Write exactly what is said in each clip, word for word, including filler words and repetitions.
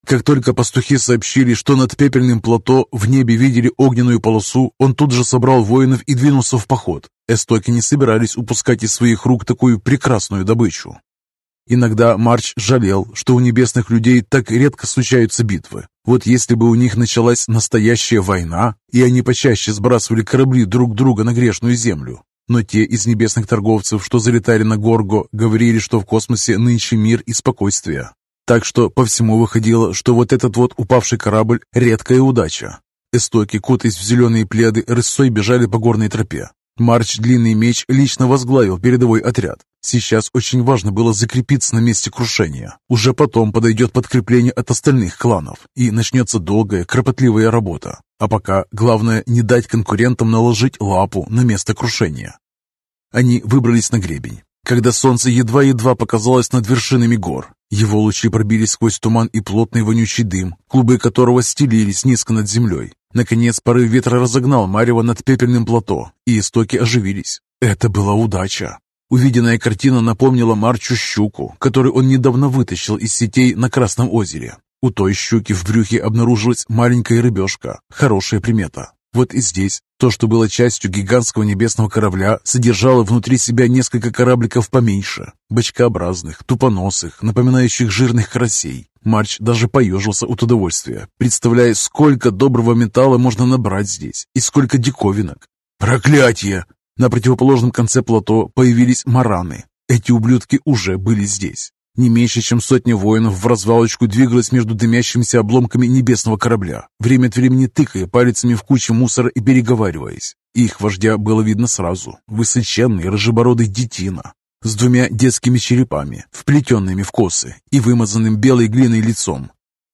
Как только пастухи сообщили, что над пепельным плато в небе видели огненную полосу, он тут же собрал воинов и двинулся в поход. Эстоки не собирались упускать из своих рук такую прекрасную добычу. Иногда Марч жалел, что у небесных людей так редко случаются битвы. Вот если бы у них началась настоящая война, и они почаще сбрасывали корабли друг друга на грешную землю. Но те из небесных торговцев, что залетали на Горго, говорили, что в космосе нынче мир и спокойствие. Так что по всему выходило, что вот этот вот упавший корабль – редкая удача. Эстоки, кутаясь в зеленые пледы, рысцой бежали по горной тропе. Марч Длинный Меч лично возглавил передовой отряд. Сейчас очень важно было закрепиться на месте крушения. Уже потом подойдет подкрепление от остальных кланов, и начнется долгая, кропотливая работа. А пока главное не дать конкурентам наложить лапу на место крушения. Они выбрались на гребень, когда солнце едва-едва показалось над вершинами гор. Его лучи пробились сквозь туман и плотный вонючий дым, клубы которого стелились низко над землей. Наконец порыв ветра разогнал марево над пепельным плато, и истоки оживились. Это была удача. Увиденная картина напомнила Марчу щуку, которую он недавно вытащил из сетей на Красном озере. У той щуки в брюхе обнаружилась маленькая рыбешка. Хорошая примета. Вот и здесь то, что было частью гигантского небесного корабля, содержало внутри себя несколько корабликов поменьше, бочкообразных, тупоносых, напоминающих жирных карасей. Марч даже поежился от удовольствия, представляя, сколько доброго металла можно набрать здесь и сколько диковинок. Проклятие! На противоположном конце плато появились мараны. Эти ублюдки уже были здесь. Не меньше, чем сотня воинов в развалочку двигалась между дымящимися обломками небесного корабля, время от времени тыкая пальцами в кучу мусора и переговариваясь. Их вождя было видно сразу. Высоченный рыжебородый детина с двумя детскими черепами, вплетенными в косы и вымазанным белой глиной лицом.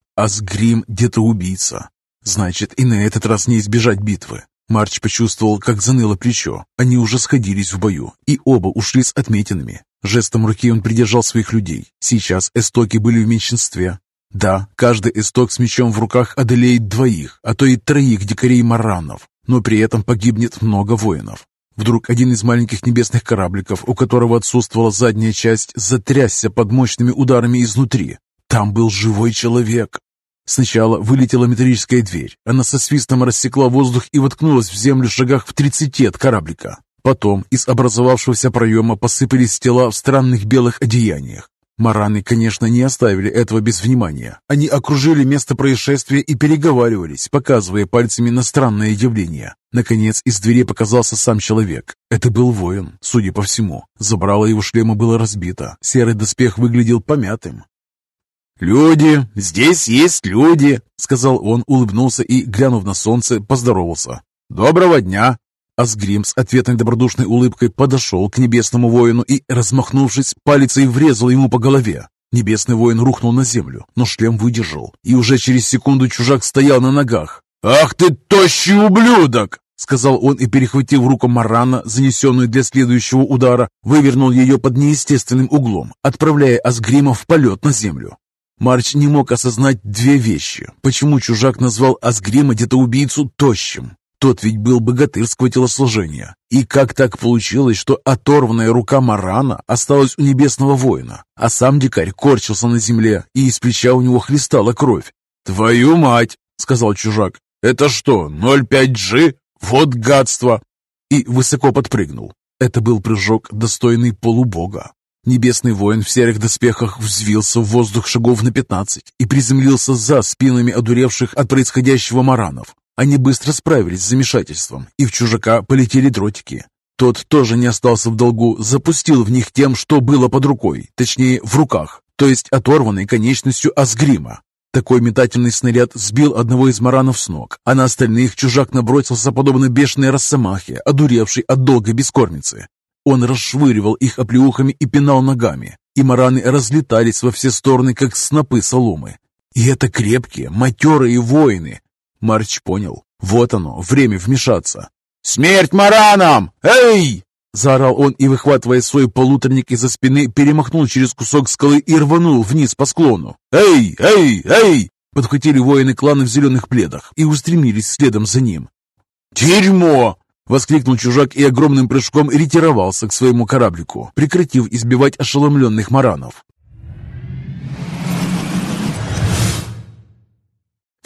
Асгрим детоубийца. Значит, и на этот раз не избежать битвы. Марч почувствовал, как заныло плечо. Они уже сходились в бою, и оба ушли с отметинами. Жестом руки он придержал своих людей. Сейчас эстоки были в меньшинстве. Да, каждый эсток с мечом в руках одолеет двоих, а то и троих дикарей-маранов, но при этом погибнет много воинов. Вдруг один из маленьких небесных корабликов, у которого отсутствовала задняя часть, затрясся под мощными ударами изнутри. Там был живой человек. Сначала вылетела металлическая дверь. Она со свистом рассекла воздух и воткнулась в землю в шагах в тридцати от кораблика. Потом из образовавшегося проема посыпались тела в странных белых одеяниях. Мараны, конечно, не оставили этого без внимания. Они окружили место происшествия и переговаривались, показывая пальцами на странное явление. Наконец, из двери показался сам человек. Это был воин, судя по всему. Забрало его шлема было разбито. Серый доспех выглядел помятым. «Люди! Здесь есть люди!» — сказал он, улыбнулся и, глянув на солнце, поздоровался. «Доброго дня!» Асгрим с ответной добродушной улыбкой подошел к небесному воину и, размахнувшись, палицей врезал ему по голове. Небесный воин рухнул на землю, но шлем выдержал, и уже через секунду чужак стоял на ногах. «Ах ты, тощий ублюдок!» — сказал он и, перехватив руку марана, занесенную для следующего удара, вывернул ее под неестественным углом, отправляя Асгрима в полет на землю. Марч не мог осознать две вещи. Почему чужак назвал Асгрима детоубийцу тощим? Тот ведь был богатырского телосложения. И как так получилось, что оторванная рука марана осталась у небесного воина, а сам дикарь корчился на земле, и из плеча у него хлестала кровь? «Твою мать!» — сказал чужак. «Это что, ноль пять джи? Вот гадство!» И высоко подпрыгнул. Это был прыжок, достойный полубога. Небесный воин в серых доспехах взвился в воздух шагов на пятнадцать и приземлился за спинами одуревших от происходящего маранов. Они быстро справились с замешательством, и в чужака полетели дротики. Тот тоже не остался в долгу, запустил в них тем, что было под рукой, точнее в руках, то есть оторванной конечностью Асгрима. Такой метательный снаряд сбил одного из маранов с ног, а на остальных чужак набросился подобно бешеной росомахе, одуревшей от долгой бескормицы. Он расшвыривал их оплеухами и пинал ногами, и мараны разлетались во все стороны, как снопы соломы. И это крепкие, матерые воины. Марч понял. Вот оно, время вмешаться. «Смерть маранам! Эй!» Заорал он и, выхватывая свой полуторник из-за спины, перемахнул через кусок скалы и рванул вниз по склону. «Эй! Эй! Эй!» Подхватили воины клана в зеленых пледах и устремились следом за ним. «Дерьмо!» — воскликнул чужак и огромным прыжком ретировался к своему кораблику, прекратив избивать ошеломленных маранов.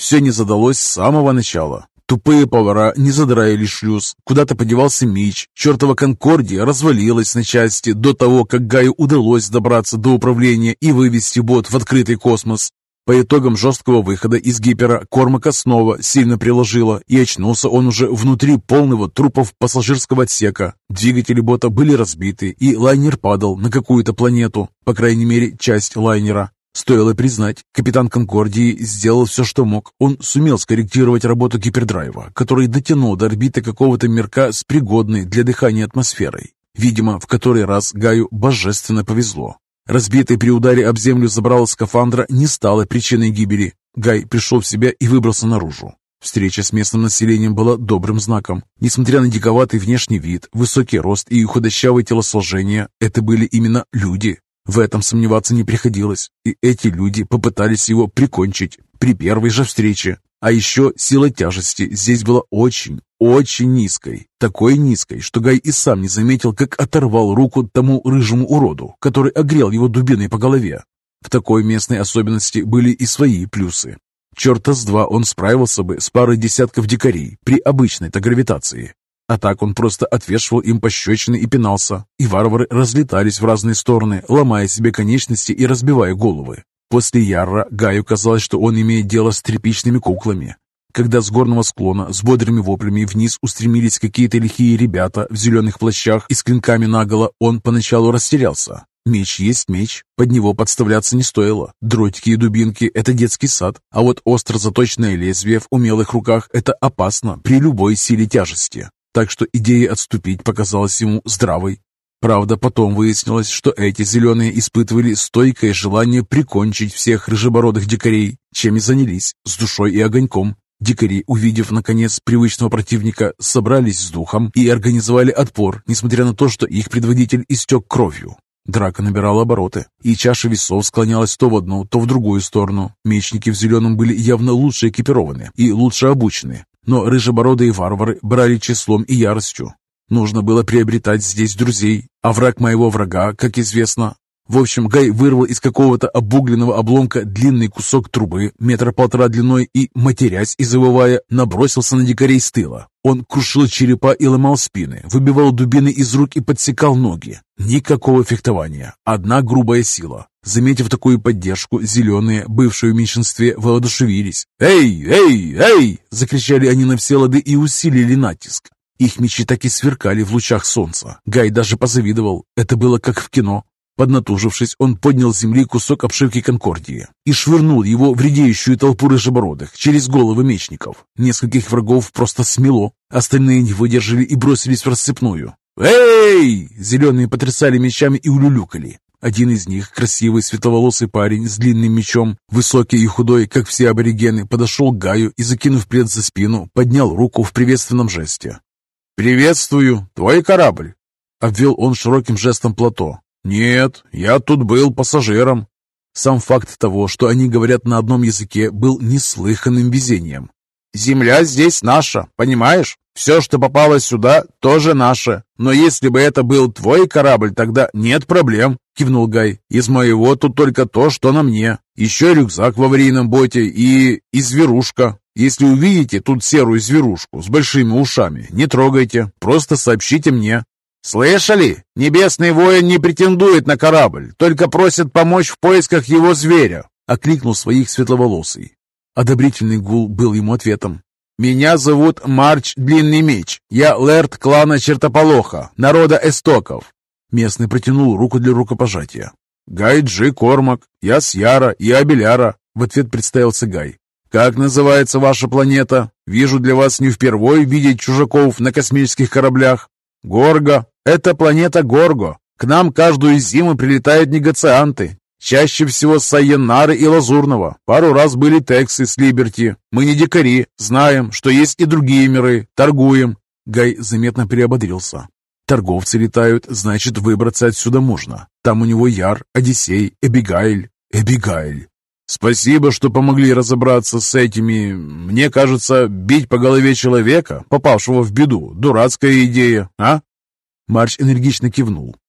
Все не задалось с самого начала. Тупые повара не задраили шлюз, куда-то подевался Мич, чертова Конкордия развалилась на части до того, как Гаю удалось добраться до управления и вывести бот в открытый космос. По итогам жесткого выхода из гипера Кормака снова сильно приложило, и очнулся он уже внутри полного трупов пассажирского отсека. Двигатели бота были разбиты, и лайнер падал на какую-то планету, по крайней мере, часть лайнера. Стоило признать, капитан Конкордии сделал все, что мог. Он сумел скорректировать работу гипердрайва, который дотянул до орбиты какого-то мирка с пригодной для дыхания атмосферой. Видимо, в который раз Гаю божественно повезло. Разбитый при ударе об землю забрало скафандра не стало причиной гибели. Гай пришел в себя и выбрался наружу. Встреча с местным населением была добрым знаком. Несмотря на диковатый внешний вид, высокий рост и худощавое телосложение, это были именно люди. В этом сомневаться не приходилось, и эти люди попытались его прикончить при первой же встрече. А еще сила тяжести здесь была очень, очень низкой. Такой низкой, что Гай и сам не заметил, как оторвал руку тому рыжему уроду, который огрел его дубиной по голове. В такой местной особенности были и свои плюсы. Черта с два он справился бы с парой десятков дикарей при обычной-то гравитации. А так он просто отвешивал им пощечины и пинался, и варвары разлетались в разные стороны, ломая себе конечности и разбивая головы. После Ярра Гаю казалось, что он имеет дело с тряпичными куклами. Когда с горного склона с бодрыми воплями вниз устремились какие-то лихие ребята в зеленых плащах и с клинками наголо, он поначалу растерялся. Меч есть меч, под него подставляться не стоило. Дротики и дубинки – это детский сад, а вот остро заточенное лезвие в умелых руках – это опасно при любой силе тяжести. Так что идея отступить показалась ему здравой. Правда, потом выяснилось, что эти зеленые испытывали стойкое желание прикончить всех рыжебородых дикарей, чем и занялись, с душой и огоньком. Дикари, увидев, наконец, привычного противника, собрались с духом и организовали отпор, несмотря на то, что их предводитель истек кровью. Драка набирала обороты, и чаша весов склонялась то в одну, то в другую сторону. Мечники в зеленом были явно лучше экипированы и лучше обучены. Но рыжебородые варвары брали числом и яростью. Нужно было приобретать здесь друзей, а враг моего врага, как известно. В общем, Гай вырвал из какого-то обугленного обломка длинный кусок трубы, метра полтора длиной, и, матерясь и завывая, набросился на дикарей с тыла. Он крушил черепа и ломал спины, выбивал дубины из рук и подсекал ноги. Никакого фехтования, одна грубая сила. Заметив такую поддержку, зеленые, бывшие в меньшинстве, воодушевились. «Эй, эй, эй!» – закричали они на все лады и усилили натиск. Их мечи так и сверкали в лучах солнца. Гай даже позавидовал. Это было как в кино. Поднатужившись, он поднял с земли кусок обшивки Конкордии и швырнул его в редеющую толпу рыжебородых через головы мечников. Нескольких врагов просто смело. Остальные не выдержали и бросились в рассыпную. «Эй!» – зеленые потрясали мечами и улюлюкали. Один из них, красивый светловолосый парень с длинным мечом, высокий и худой, как все аборигены, подошел к Гаю и, закинув плед за спину, поднял руку в приветственном жесте. «Приветствую! Твой корабль!» — обвел он широким жестом плато. «Нет, я тут был пассажиром». Сам факт того, что они говорят на одном языке, был неслыханным везением. «Земля здесь наша, понимаешь? Все, что попало сюда, тоже наше. Но если бы это был твой корабль, тогда нет проблем», — кивнул Гай. «Из моего тут только то, что на мне. Еще рюкзак в аварийном боте и... и зверушка. Если увидите тут серую зверушку с большими ушами, не трогайте, просто сообщите мне». «Слышали? Небесный воин не претендует на корабль, только просит помочь в поисках его зверя», — окликнул своих светловолосый. Одобрительный гул был ему ответом. «Меня зовут Марч Длинный Меч. Я лэрд клана Чертополоха, народа Эстоков». Местный протянул руку для рукопожатия. «Гай Джи Кормак. Я с Яра и Абеляра», — в ответ представился Гай. «Как называется ваша планета? Вижу, для вас не впервой видеть чужаков на космических кораблях». «Горго. Это планета Горго. К нам каждую зиму прилетают негацианты. Чаще всего с Сайеннары и Лазурного. Пару раз были Тексы с Либерти. Мы не дикари, знаем, что есть и другие миры. Торгуем». Гай заметно приободрился. Торговцы летают, значит, выбраться отсюда можно. Там у него Яр, Одиссей, Эбигайль. Эбигайль. «Спасибо, что помогли разобраться с этими... Мне кажется, бить по голове человека, попавшего в беду, дурацкая идея, а?» Марч энергично кивнул.